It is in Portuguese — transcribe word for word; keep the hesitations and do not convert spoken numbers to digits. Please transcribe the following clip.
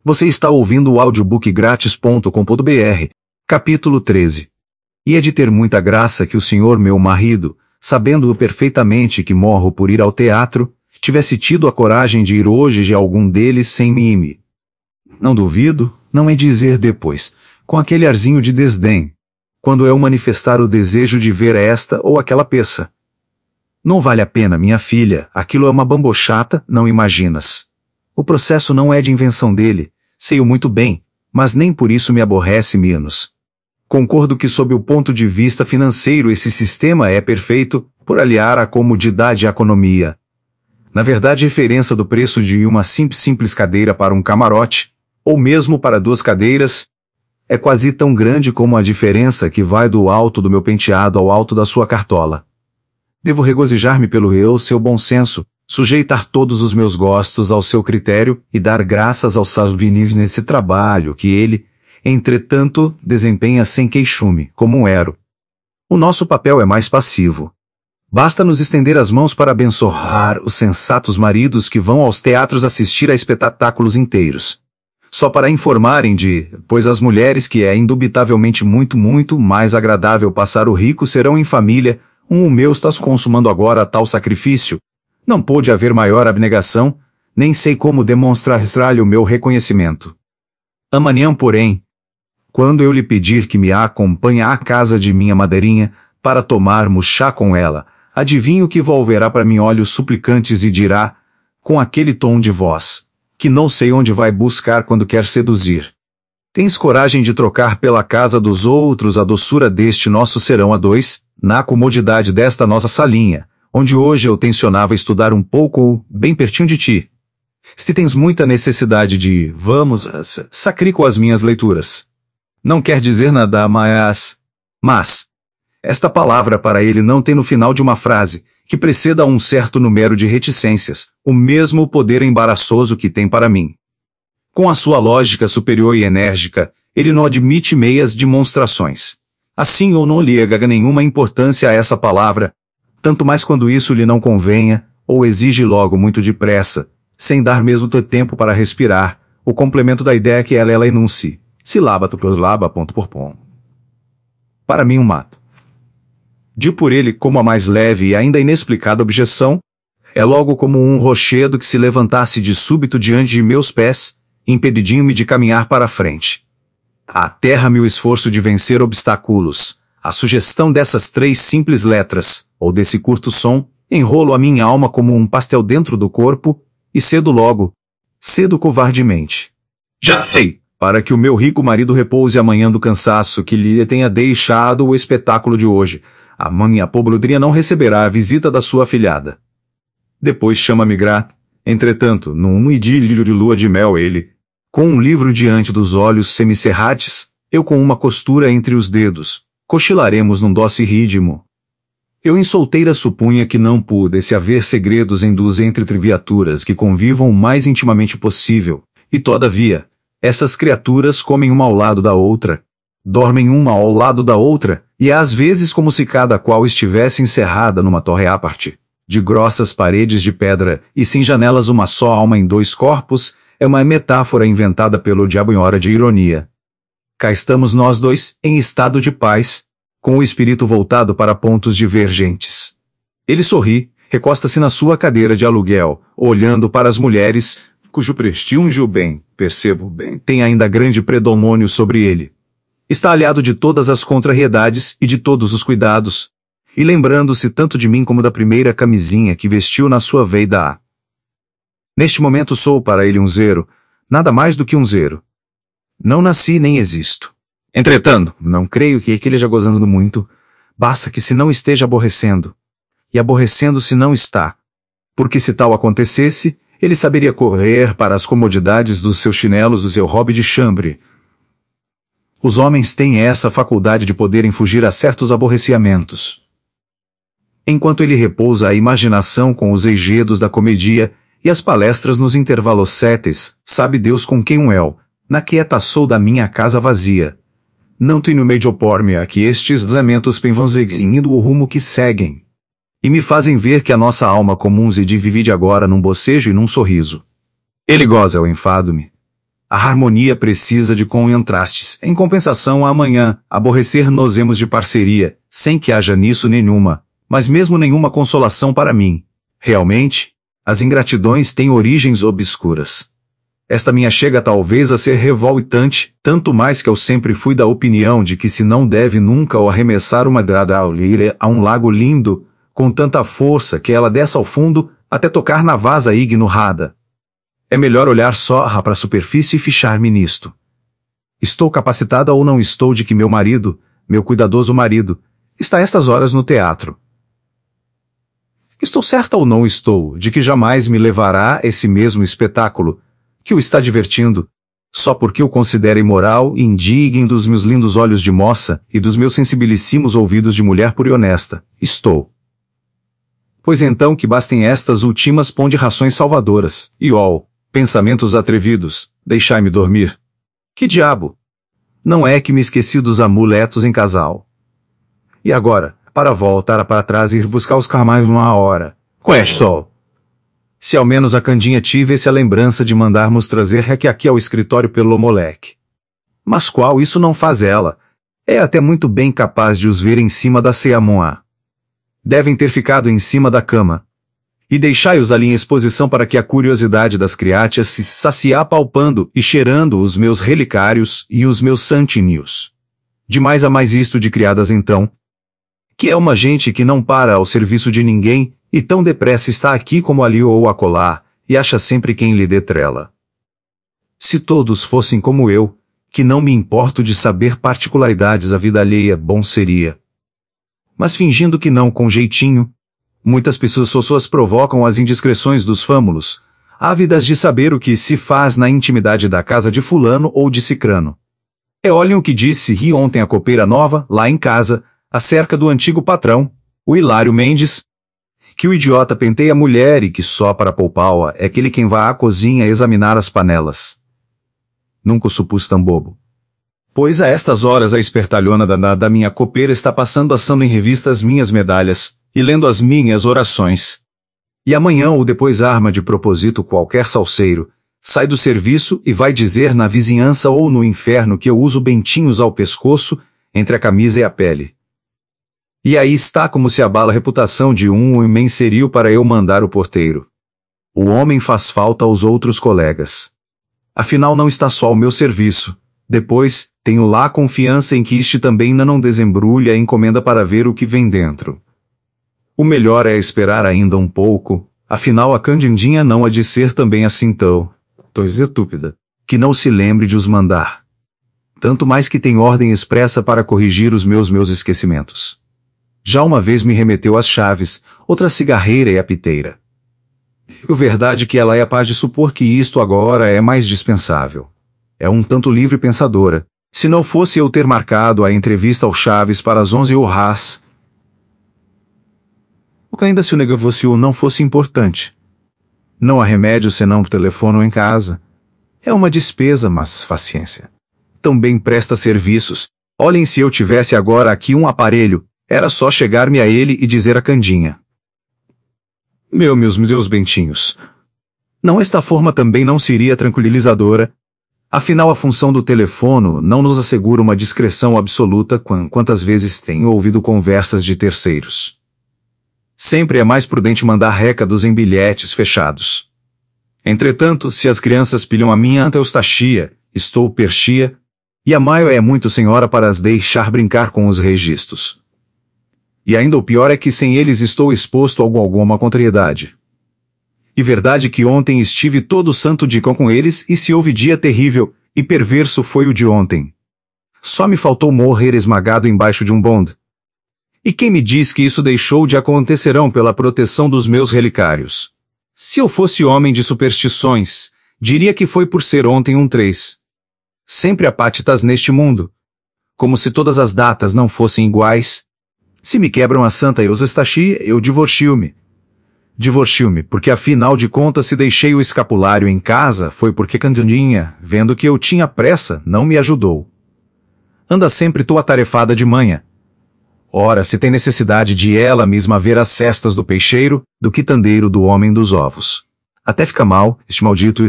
Você está ouvindo o audiobook grátis ponto com ponto br, capítulo treze. E é de ter muita graça que o senhor meu marido, sabendo-o perfeitamente que morro por ir ao teatro, tivesse tido a coragem de ir hoje de algum deles sem mime. Não duvido, não é dizer depois, com aquele arzinho de desdém, quando eu manifestar o desejo de ver esta ou aquela peça. Não vale a pena, minha filha, aquilo é uma bambochata, não imaginas. O processo não é de invenção dele, sei-o muito bem, mas nem por isso me aborrece menos. Concordo que sob o ponto de vista financeiro esse sistema é perfeito, por aliar a comodidade e a economia. Na verdade, a diferença do preço de uma simples, simples cadeira para um camarote, ou mesmo para duas cadeiras, é quase tão grande como a diferença que vai do alto do meu penteado ao alto da sua cartola. Devo regozijar-me pelo eu, seu bom senso, sujeitar todos os meus gostos ao seu critério e dar graças ao Sasbiniv nesse trabalho que ele, entretanto, desempenha sem queixume, como um ero. O nosso papel é mais passivo. Basta nos estender as mãos para abençoar os sensatos maridos que vão aos teatros assistir a espetáculos inteiros. Só para informarem de, pois as mulheres que é indubitavelmente muito, muito mais agradável passar o rico serão em família, um o meu está consumando agora tal sacrifício. Não pôde haver maior abnegação, nem sei como demonstrar-lhe o meu reconhecimento. Amanhã, porém, quando eu lhe pedir que me acompanhe à casa de minha madrinha, para tomarmos chá com ela, adivinho que volverá para mim olhos suplicantes e dirá, com aquele tom de voz, que não sei onde vai buscar quando quer seduzir. Tens coragem de trocar pela casa dos outros a doçura deste nosso serão a dois, na comodidade desta nossa salinha, onde hoje eu tencionava estudar um pouco, bem pertinho de ti. Se tens muita necessidade de, vamos, sacrico as minhas leituras. Não quer dizer nada, mas... Mas... Esta palavra para ele não tem no final de uma frase, que preceda a um certo número de reticências, o mesmo poder embaraçoso que tem para mim. Com a sua lógica superior e enérgica, ele não admite meias demonstrações. Assim ou não lhe agrega nenhuma importância a essa palavra, tanto mais quando isso lhe não convenha, ou exige logo muito depressa, sem dar mesmo tempo para respirar, o complemento da ideia que ela, ela enuncie. Silábato por laba, ponto por ponto. Para mim um mato. De por ele como a mais leve e ainda inexplicada objeção, é logo como um rochedo que se levantasse de súbito diante de meus pés, impedindo-me de caminhar para a frente. Aterra-me o esforço de vencer obstáculos. A sugestão dessas três simples letras, ou desse curto som, enrolo a minha alma como um pastel dentro do corpo, e cedo logo, cedo covardemente. Já sei! Para que o meu rico marido repouse amanhã do cansaço que lhe tenha deixado o espetáculo de hoje, a minha pobrudrinha não receberá a visita da sua afilhada. Depois chama-me grata. Entretanto, num idílio de lua de mel ele, com um livro diante dos olhos semicerrates, eu com uma costura entre os dedos, cochilaremos num doce ritmo. Eu em solteira supunha que não pudesse haver segredos em duas entre criaturas que convivam o mais intimamente possível, e todavia, essas criaturas comem uma ao lado da outra, dormem uma ao lado da outra, e às vezes como se cada qual estivesse encerrada numa torre à parte, de grossas paredes de pedra e sem janelas uma só alma em dois corpos, é uma metáfora inventada pelo diabo em hora de ironia. Cá estamos nós dois, em estado de paz, com o espírito voltado para pontos divergentes. Ele sorri, recosta-se na sua cadeira de aluguel, olhando para as mulheres, cujo prestígio bem, percebo bem, tem ainda grande predomínio sobre ele. Está aliado de todas as contrariedades e de todos os cuidados, e lembrando-se tanto de mim como da primeira camisinha que vestiu na sua veida A. Neste momento sou para ele um zero, nada mais do que um zero. Não nasci nem existo. Entretanto, não creio que ele esteja gozando muito, basta que se não esteja aborrecendo. E aborrecendo se não está. Porque se tal acontecesse, ele saberia correr para as comodidades dos seus chinelos do seu hobby de chambre. Os homens têm essa faculdade de poderem fugir a certos aborrecimentos. Enquanto ele repousa a imaginação com os enredos da comédia e as palestras nos intervalos séteis, sabe Deus com quem um el, na quieta sou da minha casa vazia. Não tenho meio de opor-me a que estes lamentos vão seguindo o rumo que seguem. E me fazem ver que a nossa alma comum se divide agora num bocejo e num sorriso. Ele goza, eu enfado-me. A harmonia precisa de contrastes. Em compensação, amanhã, aborrecer-nos-emos de parceria, sem que haja nisso nenhuma, mas mesmo nenhuma consolação para mim. Realmente, as ingratidões têm origens obscuras. Esta minha chega talvez a ser revoltante, tanto mais que eu sempre fui da opinião de que se não deve nunca o arremessar uma dada alheira a um lago lindo, com tanta força que ela desça ao fundo, até tocar na vasa ignorada. É melhor olhar só para a superfície e fichar-me nisto. Estou capacitada ou não estou de que meu marido, meu cuidadoso marido, está estas horas no teatro? Estou certa ou não estou de que jamais me levará esse mesmo espetáculo, que o está divertindo, só porque o considera imoral e indigno dos meus lindos olhos de moça e dos meus sensibilissimos ouvidos de mulher pura e honesta? Estou. Pois então que bastem estas últimas ponderações salvadoras, e ó, pensamentos atrevidos, deixai-me dormir. Que diabo! Não é que me esqueci dos amuletos em casal. E agora, para voltar para trás e ir buscar os carmais numa hora. Qual sol? Se ao menos a Candinha tivesse a lembrança de mandarmos trazer aqui aqui ao escritório pelo moleque. Mas qual isso não faz ela? É até muito bem capaz de os ver em cima da ceamoa. Devem ter ficado em cima da cama. E deixai-os ali em exposição para que a curiosidade das criátias se sacie palpando e cheirando os meus relicários e os meus santinhos. Demais a mais isto de criadas então, que é uma gente que não para ao serviço de ninguém, e tão depressa está aqui como ali ou acolá, e acha sempre quem lhe dê trela. Se todos fossem como eu, que não me importo de saber particularidades a vida alheia, bom seria. Mas fingindo que não com jeitinho, muitas pessoas provocam as indiscrições dos fâmulos, ávidas de saber o que se faz na intimidade da casa de fulano ou de cicrano. E olhem o que disse ri ontem a copeira nova, lá em casa, acerca do antigo patrão, o Hilário Mendes, que o idiota penteia a mulher e que só para poupá-la é aquele quem vai à cozinha examinar as panelas. Nunca o supus tão bobo. Pois a estas horas a espertalhona da, da minha copeira está passando assando em revista as minhas medalhas, e lendo as minhas orações. E amanhã ou depois arma de propósito qualquer salseiro, sai do serviço e vai dizer na vizinhança ou no inferno que eu uso bentinhos ao pescoço, entre a camisa e a pele. E aí está como se abala a reputação de um e me inseriu para eu mandar o porteiro. O homem faz falta aos outros colegas. Afinal não está só ao meu serviço. Depois, tenho lá confiança em que este também não desembrulha a encomenda para ver o que vem dentro. O melhor é esperar ainda um pouco, afinal a Candindinha não há de ser também assim tão, pois estúpida, que não se lembre de os mandar. Tanto mais que tem ordem expressa para corrigir os meus meus esquecimentos. Já uma vez me remeteu as chaves, outra cigarreira e a piteira. O verdade que ela é capaz de supor que isto agora é mais dispensável. É um tanto livre pensadora. Se não fosse eu ter marcado a entrevista ao Chaves para as onze horas, o que ainda se o negócio não fosse importante. Não há remédio senão por telefone ou em casa. É uma despesa, mas paciência. Também presta serviços. Olhem, se eu tivesse agora aqui um aparelho, era só chegar-me a ele e dizer a Candinha. Meu, meus, meus bentinhos. Não, esta forma também não seria tranquilizadora. Afinal, a função do telefono não nos assegura uma discrição absoluta quantas vezes tenho ouvido conversas de terceiros. Sempre é mais prudente mandar recados em bilhetes fechados. Entretanto, se as crianças pilham a minha anteostachia, estou perchia, e a Maio é muito senhora para as deixar brincar com os registros. E ainda o pior é que sem eles estou exposto a alguma contrariedade. E verdade que ontem estive todo santo dia com eles e se houve dia terrível, e perverso foi o de ontem. Só me faltou morrer esmagado embaixo de um bonde. E quem me diz que isso deixou de acontecerão pela proteção dos meus relicários? Se eu fosse homem de superstições, diria que foi por ser ontem um três. Sempre há patitas neste mundo. Como se todas as datas não fossem iguais. Se me quebram a Santa Eustachi, eu divorcio-me. Divorcio-me, porque afinal de contas se deixei o escapulário em casa foi porque Candindinha, vendo que eu tinha pressa, não me ajudou. Anda sempre tô atarefada de manhã. Ora, se tem necessidade de ela mesma ver as cestas do peixeiro, do quitandeiro do homem dos ovos. Até fica mal, este maldito